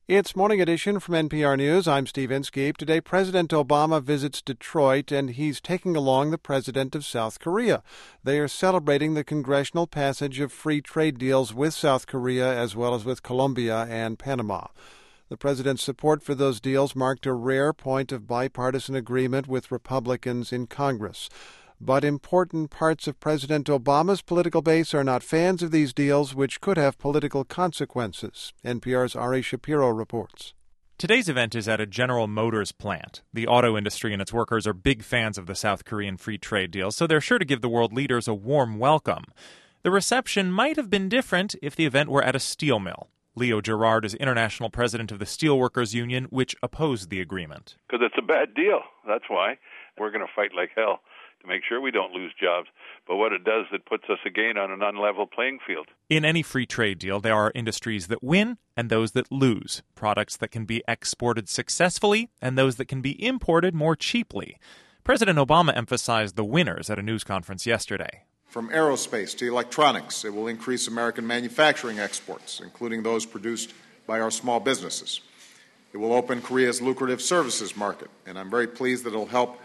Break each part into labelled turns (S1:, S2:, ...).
S1: It's Morning Edition from NPR News. I'm Steve Inskeep. Today, President Obama visits Detroit, and he's taking along the president of South Korea. They are celebrating the congressional passage of free trade deals with South Korea as well as with Colombia and Panama. The president's support for those deals marked a rare point of bipartisan agreement with Republicans in Congress. But important parts of President Obama's political base are not fans of these deals, which could have political consequences. NPR's Ari Shapiro reports.
S2: Today's event is at a General Motors plant. The auto industry and its workers are big fans of the South Korean free trade deal, so they're sure to give the world leaders a warm welcome. The reception might have been different if the event were at a steel mill. Leo Gerard is international president of the Steelworkers Union, which opposed the agreement.
S3: Because it's a bad deal. That's why. We're going to fight like hell to make sure we don't lose jobs. But what it does, it puts us again on an unlevel playing field.
S2: In any free trade deal, there are industries that win and those that lose, products that can be exported successfully and those that can be imported more cheaply. President Obama emphasized the winners at a news conference yesterday.
S4: From aerospace to electronics, it will increase American manufacturing exports, including those produced by our small businesses. It will open Korea's lucrative services market, and I'm very pleased that it will help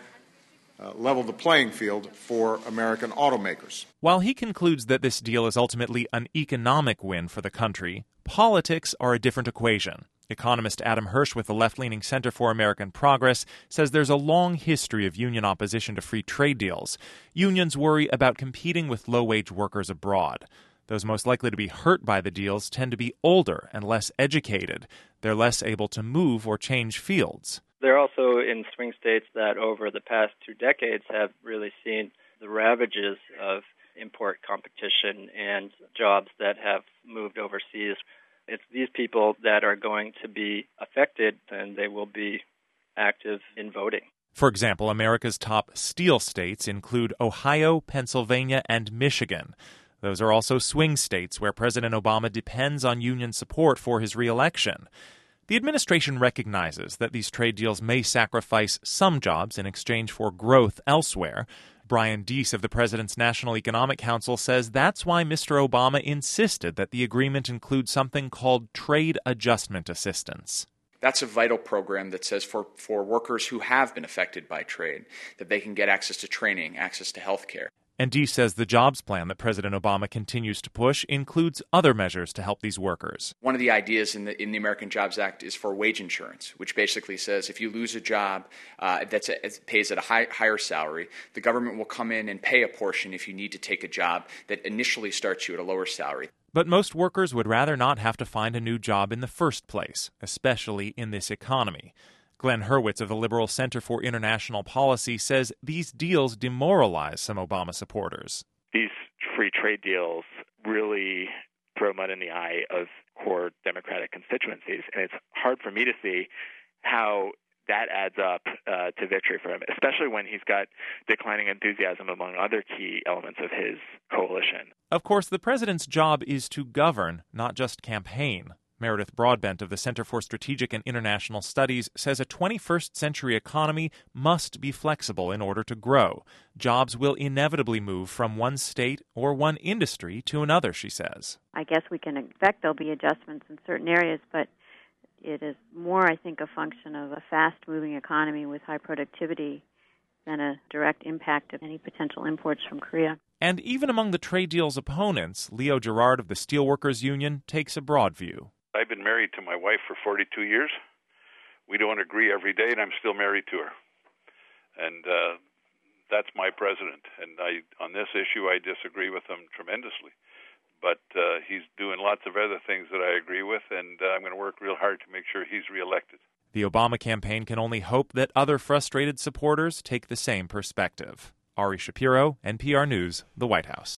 S4: level the playing field for American automakers.
S2: While he concludes that this deal is ultimately an economic win for the country, politics are a different equation. Economist Adam Hirsch with the left-leaning Center for American Progress says there's a long history of union opposition to free trade deals. Unions worry about competing with low-wage workers abroad. Those most likely to be hurt by the deals tend to be older and less educated. They're less able to move or change fields.
S5: They're also in swing states that over the past 2 decades have really seen the ravages of import competition and jobs that have moved overseas. It's these people that are going to be affected, and they will be active in voting.
S2: For example, America's top steel states include Ohio, Pennsylvania, and Michigan. Those are also swing states where President Obama depends on union support for his reelection. The administration recognizes that these trade deals may sacrifice some jobs in exchange for growth elsewhere. Brian Deese of the President's National Economic Council says that's why Mr. Obama insisted that the agreement include something called trade adjustment assistance.
S6: That's a vital program that says for workers who have been affected by trade, that they can get access to training, access to health care.
S2: And Deese says the jobs plan that President Obama continues to push includes other measures to help these workers.
S6: One of the ideas in the American Jobs Act is for wage insurance, which basically says if you lose a job that pays at a higher salary, the government will come in and pay a portion if you need to take a job that initially starts you at a lower salary.
S2: But most workers would rather not have to find a new job in the first place, especially in this economy. Glenn Hurwitz of the Liberal Center for International Policy says these deals demoralize some Obama supporters.
S7: These free trade deals really throw mud in the eye of core Democratic constituencies, and it's hard for me to see how that adds up to victory for him, especially when he's got declining enthusiasm among other key elements of his coalition.
S2: Of course, the president's job is to govern, not just campaign. Meredith Broadbent of the Center for Strategic and International Studies says a 21st century economy must be flexible in order to grow. Jobs will inevitably move from one state or one industry to another, she says.
S8: I guess we can expect there'll be adjustments in certain areas, but it is more, I think, a function of a fast-moving economy with high productivity than a direct impact of any potential imports from Korea.
S2: And even among the trade deal's opponents, Leo Gerard of the Steelworkers Union takes a broad view.
S3: I've been married to my wife for 42 years. We don't agree every day, and I'm still married to her. And that's my president. And on this issue, I disagree with him tremendously. But he's doing lots of other things that I agree with, and I'm going to work real hard to make sure he's reelected.
S2: The Obama campaign can only hope that other frustrated supporters take the same perspective. Ari Shapiro, NPR News, the White House.